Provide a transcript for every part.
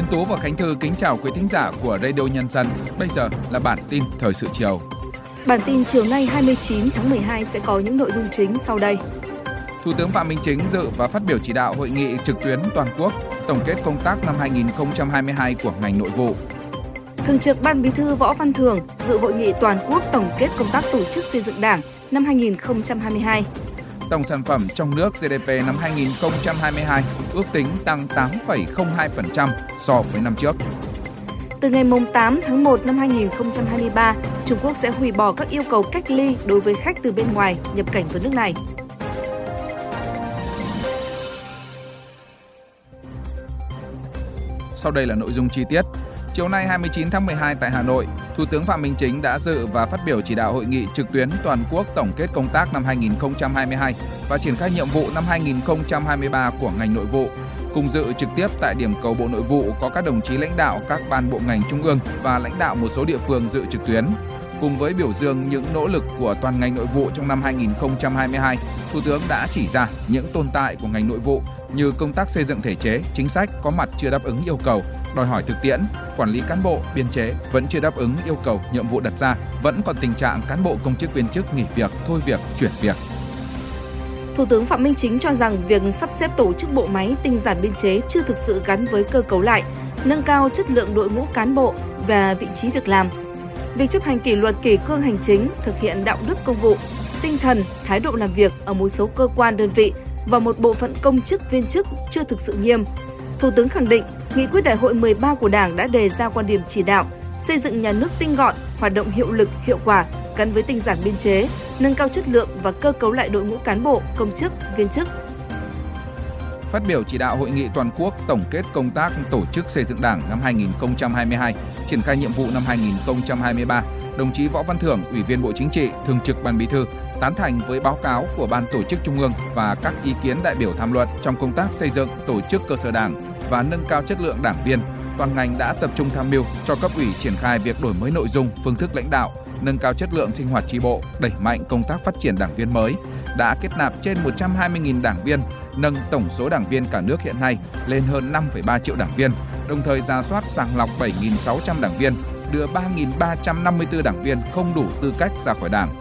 Tú và Khánh Thư kính chào quý thính giả của Radio Nhân dân. Bây giờ là bản tin thời sự chiều. Bản tin chiều nay 29 tháng 12 sẽ có những nội dung chính sau đây. Thủ tướng Phạm Minh Chính dự và phát biểu chỉ đạo hội nghị trực tuyến toàn quốc tổng kết công tác năm 2022 của ngành nội vụ. Thường trực Ban Bí thư Võ Văn Thưởng dự hội nghị toàn quốc tổng kết công tác tổ chức xây dựng Đảng năm 2022. Tổng sản phẩm trong nước GDP năm 2022 ước tính tăng 8,02% so với năm trước. Từ ngày 8 tháng 1 năm 2023, Trung Quốc sẽ hủy bỏ các yêu cầu cách ly đối với khách từ bên ngoài nhập cảnh vào nước này. Sau đây là nội dung chi tiết. Chiều nay 29 tháng 12 tại Hà Nội, Thủ tướng Phạm Minh Chính đã dự và phát biểu chỉ đạo hội nghị trực tuyến toàn quốc tổng kết công tác năm 2022 và triển khai nhiệm vụ năm 2023 của ngành nội vụ. Cùng dự trực tiếp tại điểm cầu Bộ Nội vụ có các đồng chí lãnh đạo các ban bộ ngành trung ương và lãnh đạo một số địa phương dự trực tuyến. Cùng với biểu dương những nỗ lực của toàn ngành nội vụ trong năm 2022, Thủ tướng đã chỉ ra những tồn tại của ngành nội vụ như công tác xây dựng thể chế, chính sách có mặt chưa đáp ứng yêu cầu, đòi hỏi thực tiễn, quản lý cán bộ, biên chế vẫn chưa đáp ứng yêu cầu nhiệm vụ đặt ra, vẫn còn tình trạng cán bộ công chức viên chức nghỉ việc, thôi việc, chuyển việc. Thủ tướng Phạm Minh Chính cho rằng việc sắp xếp tổ chức bộ máy tinh giản biên chế chưa thực sự gắn với cơ cấu lại, nâng cao chất lượng đội ngũ cán bộ và vị trí việc làm. Việc chấp hành kỷ luật kỷ cương hành chính, thực hiện đạo đức công vụ, tinh thần, thái độ làm việc ở một số cơ quan đơn vị và một bộ phận công chức viên chức chưa thực sự nghiêm. Thủ tướng khẳng định, Nghị quyết Đại hội 13 của Đảng đã đề ra quan điểm chỉ đạo xây dựng nhà nước tinh gọn, hoạt động hiệu lực, hiệu quả, gắn với tinh giản biên chế, nâng cao chất lượng và cơ cấu lại đội ngũ cán bộ, công chức, viên chức. Phát biểu chỉ đạo hội nghị toàn quốc tổng kết công tác tổ chức xây dựng Đảng năm 2022, triển khai nhiệm vụ năm 2023, đồng chí Võ Văn Thưởng, Ủy viên Bộ Chính trị, Thường trực Ban Bí thư, tán thành với báo cáo của Ban Tổ chức Trung ương và các ý kiến đại biểu tham luận trong công tác xây dựng tổ chức cơ sở Đảng và nâng cao chất lượng đảng viên. Toàn ngành đã tập trung tham mưu cho cấp ủy triển khai việc đổi mới nội dung, phương thức lãnh đạo, nâng cao chất lượng sinh hoạt chi bộ, đẩy mạnh công tác phát triển đảng viên mới, đã kết nạp trên 120.000 đảng viên, nâng tổng số đảng viên cả nước hiện nay lên hơn 5,3 triệu đảng viên, đồng thời rà soát sàng lọc 7.600 đảng viên, đưa 3.354 đảng viên không đủ tư cách ra khỏi Đảng.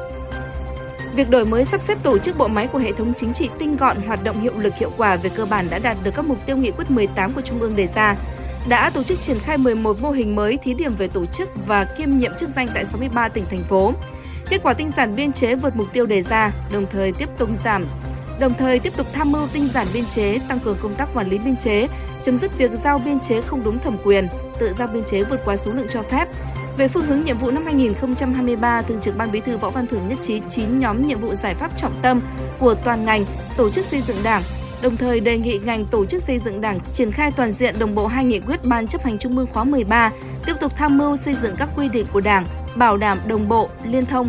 Việc đổi mới sắp xếp tổ chức bộ máy của hệ thống chính trị tinh gọn, hoạt động hiệu lực hiệu quả về cơ bản đã đạt được các mục tiêu nghị quyết 18 của Trung ương đề ra, đã tổ chức triển khai 11 mô hình mới thí điểm về tổ chức và kiêm nhiệm chức danh tại 63 tỉnh, thành phố. Kết quả tinh giản biên chế vượt mục tiêu đề ra, đồng thời tiếp tục tham mưu tinh giản biên chế, tăng cường công tác quản lý biên chế, chấm dứt việc giao biên chế không đúng thẩm quyền, tự giao biên chế vượt quá số lượng cho phép. Về phương hướng nhiệm vụ năm 2023, Thường trực Ban Bí thư Võ Văn Thưởng nhất trí 9 nhóm nhiệm vụ giải pháp trọng tâm của toàn ngành tổ chức xây dựng Đảng, đồng thời đề nghị ngành tổ chức xây dựng Đảng triển khai toàn diện đồng bộ 2 nghị quyết Ban Chấp hành Trung ương khóa 13, tiếp tục tham mưu xây dựng các quy định của Đảng, bảo đảm đồng bộ, liên thông.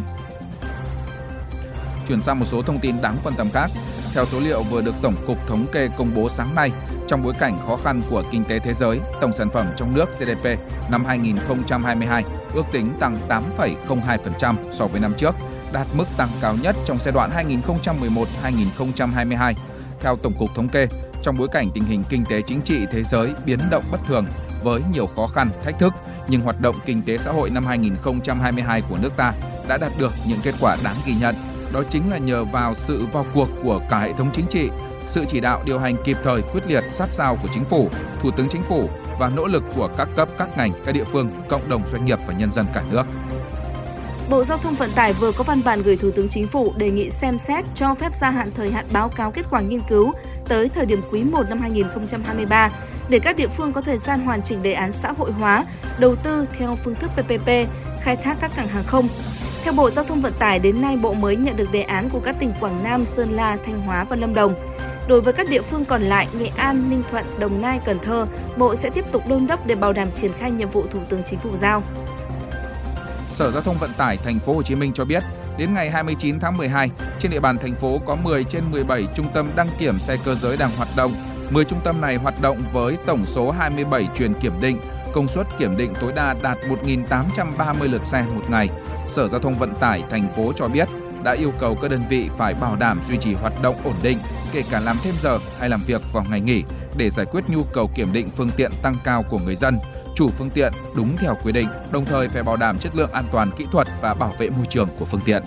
Chuyển sang một số thông tin đáng quan tâm khác. Theo số liệu vừa được Tổng cục Thống kê công bố sáng nay, trong bối cảnh khó khăn của kinh tế thế giới, tổng sản phẩm trong nước GDP năm 2022 ước tính tăng 8,02% so với năm trước, đạt mức tăng cao nhất trong giai đoạn 2011-2022. Theo Tổng cục Thống kê, trong bối cảnh tình hình kinh tế chính trị thế giới biến động bất thường với nhiều khó khăn, thách thức, nhưng hoạt động kinh tế xã hội năm 2022 của nước ta đã đạt được những kết quả đáng ghi nhận. Đó chính là nhờ vào sự vào cuộc của cả hệ thống chính trị, sự chỉ đạo điều hành kịp thời, quyết liệt, sát sao của Chính phủ, Thủ tướng Chính phủ và nỗ lực của các cấp, các ngành, các địa phương, cộng đồng doanh nghiệp và nhân dân cả nước. Bộ Giao thông Vận tải vừa có văn bản gửi Thủ tướng Chính phủ đề nghị xem xét cho phép gia hạn thời hạn báo cáo kết quả nghiên cứu tới thời điểm quý 1 năm 2023 để các địa phương có thời gian hoàn chỉnh đề án xã hội hóa, đầu tư theo phương thức PPP, khai thác các cảng hàng không. Theo Bộ Giao thông Vận tải, đến nay Bộ mới nhận được đề án của các tỉnh Quảng Nam, Sơn La, Thanh Hóa và Lâm Đồng. Đối với các địa phương còn lại, Nghệ An, Ninh Thuận, Đồng Nai, Cần Thơ, Bộ sẽ tiếp tục đôn đốc để bảo đảm triển khai nhiệm vụ Thủ tướng Chính phủ giao. Sở Giao thông Vận tải Thành phố Hồ Chí Minh cho biết, đến ngày 29 tháng 12, trên địa bàn thành phố có 10 trên 17 trung tâm đăng kiểm xe cơ giới đang hoạt động. 10 trung tâm này hoạt động với tổng số 27 truyền kiểm định, công suất kiểm định tối đa đạt 1.830 lượt xe một ngày. Sở Giao thông Vận tải thành phố cho biết, đã yêu cầu các đơn vị phải bảo đảm duy trì hoạt động ổn định, kể cả làm thêm giờ hay làm việc vào ngày nghỉ để giải quyết nhu cầu kiểm định phương tiện tăng cao của người dân, chủ phương tiện đúng theo quy định, đồng thời phải bảo đảm chất lượng an toàn kỹ thuật và bảo vệ môi trường của phương tiện.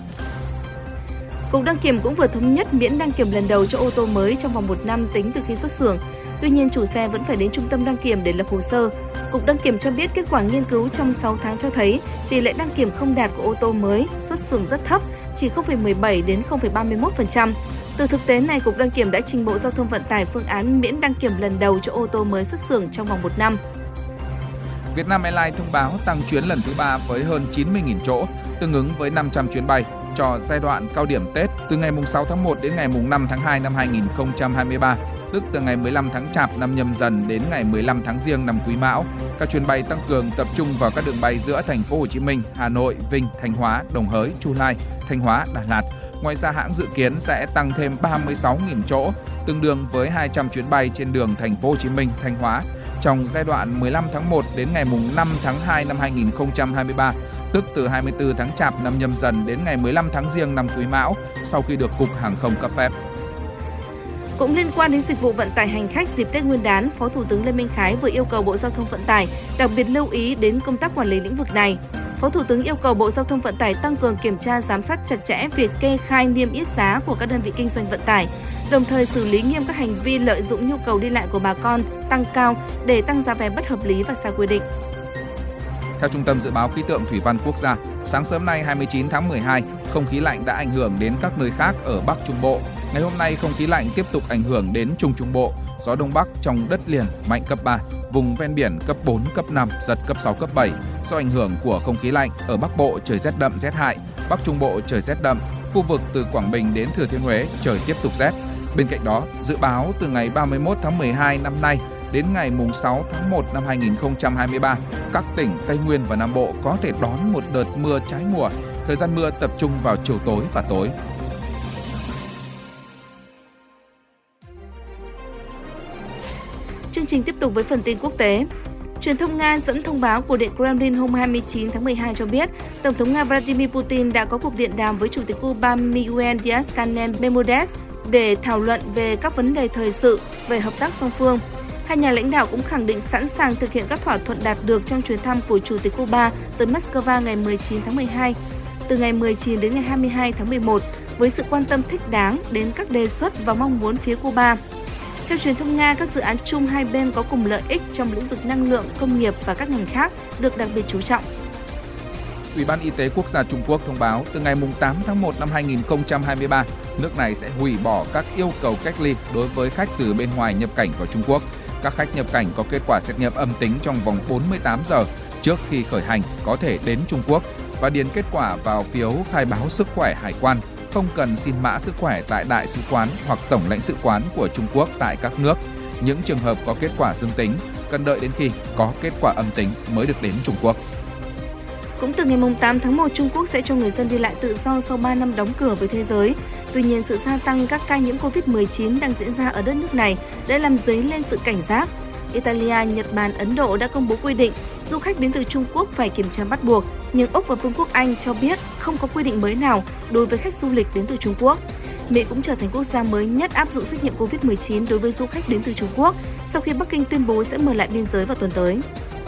Cục Đăng kiểm cũng vừa thống nhất miễn đăng kiểm lần đầu cho ô tô mới trong vòng 1 năm tính từ khi xuất xưởng. Tuy nhiên, chủ xe vẫn phải đến trung tâm đăng kiểm để lập hồ sơ. Cục Đăng kiểm cho biết kết quả nghiên cứu trong 6 tháng cho thấy tỷ lệ đăng kiểm không đạt của ô tô mới xuất xưởng rất thấp, chỉ 0,17 đến 0,31%. Từ thực tế này, Cục Đăng kiểm đã trình Bộ Giao thông Vận tải phương án miễn đăng kiểm lần đầu cho ô tô mới xuất xưởng trong vòng 1 năm. Vietnam Airlines thông báo tăng chuyến lần thứ 3 với hơn 90.000 chỗ, tương ứng với 500 chuyến bay cho giai đoạn cao điểm Tết từ ngày 6 tháng 1 đến ngày 5 tháng 2 năm 2023, tức từ ngày 15 tháng Chạp năm Nhâm Dần đến ngày 15 tháng Giêng năm Quý Mão. Các chuyến bay tăng cường tập trung vào các đường bay giữa thành phố Hồ Chí Minh, Hà Nội, Vinh, Thanh Hóa, Đồng Hới, Chu Lai, Thanh Hóa, Đà Lạt. Ngoài ra, hãng dự kiến sẽ tăng thêm 36.000 chỗ, tương đương với 200 chuyến bay trên đường thành phố Hồ Chí Minh, Thanh Hóa trong giai đoạn 15 tháng 1 đến ngày 5 tháng 2 năm 2023, tức từ 24 tháng Chạp năm Nhâm Dần đến ngày 15 tháng Giêng năm Quý Mão, sau khi được Cục Hàng không cấp phép. Cũng liên quan đến dịch vụ vận tải hành khách dịp Tết Nguyên đán, Phó Thủ tướng Lê Minh Khái vừa yêu cầu Bộ Giao thông Vận tải đặc biệt lưu ý đến công tác quản lý lĩnh vực này. Phó Thủ tướng yêu cầu Bộ Giao thông Vận tải tăng cường kiểm tra giám sát chặt chẽ việc kê khai niêm yết giá của các đơn vị kinh doanh vận tải, đồng thời xử lý nghiêm các hành vi lợi dụng nhu cầu đi lại của bà con tăng cao để tăng giá vé bất hợp lý và sai quy định. Theo Trung tâm Dự báo Khí tượng Thủy văn Quốc gia, sáng sớm nay 29 tháng 12, không khí lạnh đã ảnh hưởng đến các nơi khác ở Bắc Trung Bộ. Ngày hôm nay, không khí lạnh tiếp tục ảnh hưởng đến Trung Trung Bộ. Gió Đông Bắc trong đất liền mạnh cấp 3, vùng ven biển cấp 4, cấp 5, giật cấp 6, cấp 7. Do ảnh hưởng của không khí lạnh, ở Bắc Bộ trời rét đậm rét hại, Bắc Trung Bộ trời rét đậm, khu vực từ Quảng Bình đến Thừa Thiên Huế trời tiếp tục rét. Bên cạnh đó, dự báo từ ngày 31 tháng 12 năm nay đến ngày 6 tháng 1 năm 2023, các tỉnh Tây Nguyên và Nam Bộ có thể đón một đợt mưa trái mùa. Thời gian mưa tập trung vào chiều tối và tối. Chương trình tiếp tục với phần tin quốc tế. Truyền thông Nga dẫn thông báo của Điện Kremlin hôm 29 tháng 12 cho biết, Tổng thống Nga Vladimir Putin đã có cuộc điện đàm với Chủ tịch Cuba Miguel Díaz-Canel Bermudez để thảo luận về các vấn đề thời sự về hợp tác song phương. Hai nhà lãnh đạo cũng khẳng định sẵn sàng thực hiện các thỏa thuận đạt được trong chuyến thăm của Chủ tịch Cuba tới Moscow ngày 19 tháng 12, từ ngày 19 đến ngày 22 tháng 11, với sự quan tâm thích đáng đến các đề xuất và mong muốn phía Cuba. Theo truyền thông Nga, các dự án chung hai bên có cùng lợi ích trong lĩnh vực năng lượng, công nghiệp và các ngành khác được đặc biệt chú trọng. Ủy ban Y tế Quốc gia Trung Quốc thông báo từ ngày 8 tháng 1 năm 2023, nước này sẽ hủy bỏ các yêu cầu cách ly đối với khách từ bên ngoài nhập cảnh vào Trung Quốc. Các khách nhập cảnh có kết quả xét nghiệm âm tính trong vòng 48 giờ trước khi khởi hành có thể đến Trung Quốc và điền kết quả vào phiếu khai báo sức khỏe hải quan, không cần xin mã sức khỏe tại Đại sứ quán hoặc Tổng lãnh sự quán của Trung Quốc tại các nước. Những trường hợp có kết quả dương tính cần đợi đến khi có kết quả âm tính mới được đến Trung Quốc. Cũng từ ngày 8 tháng 1, Trung Quốc sẽ cho người dân đi lại tự do sau 3 năm đóng cửa với thế giới. Tuy nhiên, sự gia tăng các ca nhiễm Covid-19 đang diễn ra ở đất nước này đã làm dấy lên sự cảnh giác. Italia, Nhật Bản, Ấn Độ đã công bố quy định du khách đến từ Trung Quốc phải kiểm tra bắt buộc, nhưng Úc và Vương quốc Anh cho biết không có quy định mới nào đối với khách du lịch đến từ Trung Quốc. Mỹ cũng trở thành quốc gia mới nhất áp dụng xét nghiệm Covid-19 đối với du khách đến từ Trung Quốc sau khi Bắc Kinh tuyên bố sẽ mở lại biên giới vào tuần tới.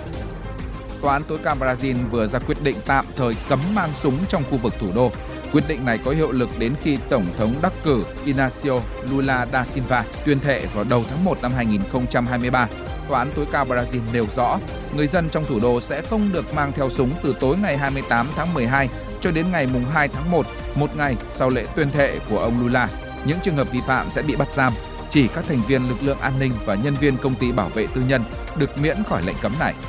Tòa án tối cao Brazil vừa ra quyết định tạm thời cấm mang súng trong khu vực thủ đô. Quyết định này có hiệu lực đến khi Tổng thống đắc cử Inácio Lula da Silva tuyên thệ vào đầu tháng 1 năm 2023. Tòa án tối cao Brazil nêu rõ, người dân trong thủ đô sẽ không được mang theo súng từ tối ngày 28 tháng 12 cho đến ngày 2 tháng 1, một ngày sau lễ tuyên thệ của ông Lula. Những trường hợp vi phạm sẽ bị bắt giam. Chỉ các thành viên lực lượng an ninh và nhân viên công ty bảo vệ tư nhân được miễn khỏi lệnh cấm này.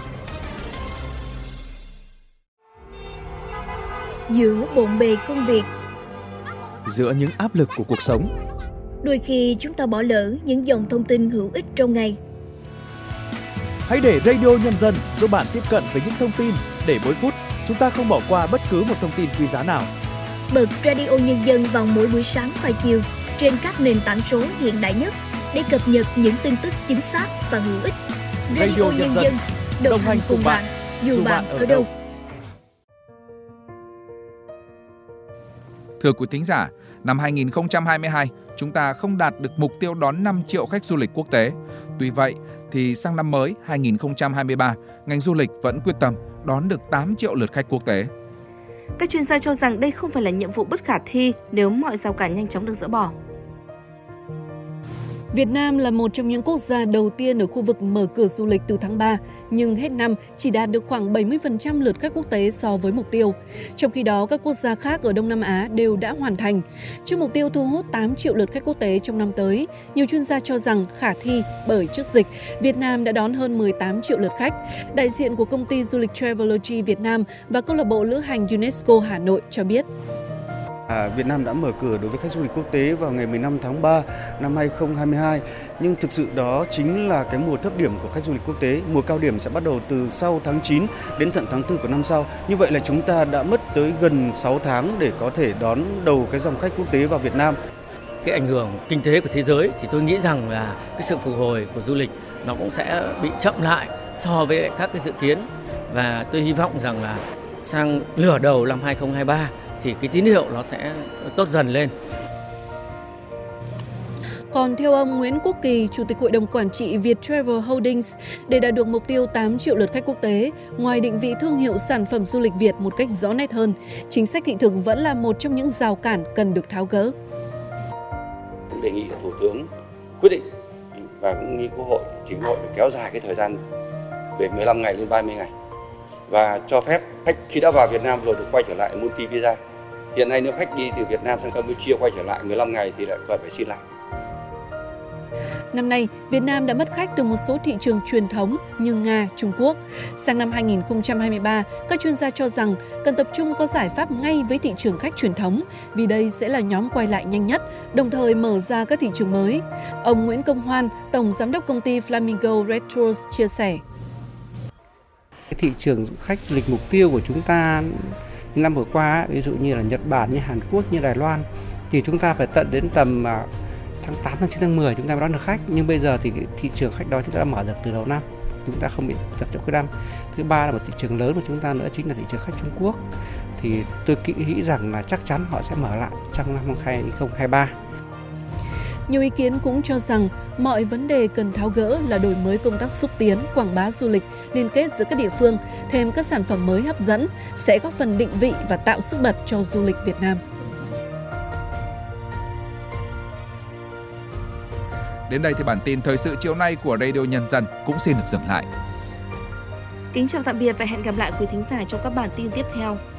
Giữa bộn bề công việc, giữa những áp lực của cuộc sống, đôi khi chúng ta bỏ lỡ những dòng thông tin hữu ích trong ngày. Hãy để Radio Nhân dân giúp bạn tiếp cận với những thông tin để mỗi phút chúng ta không bỏ qua bất cứ một thông tin quý giá nào. Bật Radio Nhân dân vào mỗi buổi sáng và chiều trên các nền tảng số hiện đại nhất để cập nhật những tin tức chính xác và hữu ích. Radio Nhân dân đồng hành cùng bạn dù bạn ở đâu. Thưa quý thính giả, năm 2022, chúng ta không đạt được mục tiêu đón 5 triệu khách du lịch quốc tế. Tuy vậy, thì sang năm mới 2023, ngành du lịch vẫn quyết tâm đón được 8 triệu lượt khách quốc tế. Các chuyên gia cho rằng đây không phải là nhiệm vụ bất khả thi nếu mọi rào cản nhanh chóng được dỡ bỏ. Việt Nam là một trong những quốc gia đầu tiên ở khu vực mở cửa du lịch từ tháng 3, nhưng hết năm chỉ đạt được khoảng 70% lượt khách quốc tế so với mục tiêu. Trong khi đó, các quốc gia khác ở Đông Nam Á đều đã hoàn thành. Trước mục tiêu thu hút 8 triệu lượt khách quốc tế trong năm tới, nhiều chuyên gia cho rằng khả thi bởi trước dịch, Việt Nam đã đón hơn 18 triệu lượt khách. Đại diện của công ty du lịch Travelodgy Việt Nam và câu lạc bộ lữ hành UNESCO Hà Nội cho biết. Việt Nam đã mở cửa đối với khách du lịch quốc tế vào ngày 15 tháng 3 năm 2022, nhưng thực sự đó chính là cái mùa thấp điểm của khách du lịch quốc tế. Mùa cao điểm sẽ bắt đầu từ sau tháng 9 đến tận tháng 4 của năm sau. Như vậy là chúng ta đã mất tới gần 6 tháng để có thể đón đầu cái dòng khách quốc tế vào Việt Nam. Cái ảnh hưởng kinh tế của thế giới thì tôi nghĩ rằng là cái sự phục hồi của du lịch nó cũng sẽ bị chậm lại so với các cái dự kiến. Và tôi hy vọng rằng là sang nửa đầu năm 2023 thì cái tín hiệu nó sẽ tốt dần lên. Còn theo ông Nguyễn Quốc Kỳ, Chủ tịch Hội đồng Quản trị Viettravel Holdings, để đạt được mục tiêu 8 triệu lượt khách quốc tế, ngoài định vị thương hiệu sản phẩm du lịch Việt một cách rõ nét hơn, chính sách thị thực vẫn là một trong những rào cản cần được tháo gỡ. Đề nghị Thủ tướng quyết định và cũng như Quốc hội, Chính hội để kéo dài cái thời gian về 15 ngày lên 30 ngày và cho phép khách khi đã vào Việt Nam rồi được quay trở lại multi visa. Hiện nay nếu khách đi từ Việt Nam sang Campuchia quay trở lại 15 ngày thì lại cần phải xin lại. Năm nay, Việt Nam đã mất khách từ một số thị trường truyền thống như Nga, Trung Quốc. Sang năm 2023, các chuyên gia cho rằng cần tập trung có giải pháp ngay với thị trường khách truyền thống vì đây sẽ là nhóm quay lại nhanh nhất, đồng thời mở ra các thị trường mới. Ông Nguyễn Công Hoan, Tổng Giám đốc công ty Flamingo Red Tours chia sẻ. Thị trường khách du lịch mục tiêu của chúng ta năm vừa qua, ví dụ như là Nhật Bản, như Hàn Quốc, như Đài Loan, thì chúng ta phải tận đến tầm tháng 8, tháng 9, tháng 10 chúng ta mới đón được khách. Nhưng bây giờ thì thị trường khách đó chúng ta đã mở được từ đầu năm, chúng ta không bị tập trong cuối năm. Thứ ba là một thị trường lớn của chúng ta nữa chính là thị trường khách Trung Quốc. Thì tôi nghĩ rằng là chắc chắn họ sẽ mở lại trong năm 2023. Nhiều ý kiến cũng cho rằng mọi vấn đề cần tháo gỡ là đổi mới công tác xúc tiến, quảng bá du lịch, liên kết giữa các địa phương, thêm các sản phẩm mới hấp dẫn sẽ góp phần định vị và tạo sức bật cho du lịch Việt Nam. Đến đây thì bản tin thời sự chiều nay của Radio Nhân dân cũng xin được dừng lại. Kính chào tạm biệt và hẹn gặp lại quý thính giả trong các bản tin tiếp theo.